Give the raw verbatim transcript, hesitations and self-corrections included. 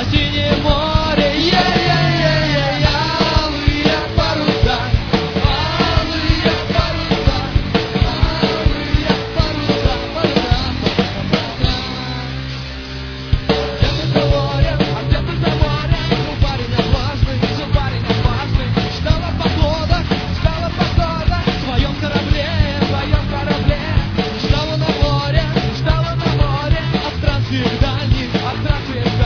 синее море. Е-е-е-е, алые паруса, алые паруса, алые паруса, паруса, паруса. Где-то за морем, а где-то за морем, ну парень отважный, ну парень отважный. Ждала погода, ждала погода в своем корабле, в своем корабле. Ждала на море, ждала на море от странствий дальних, от странствий дальних.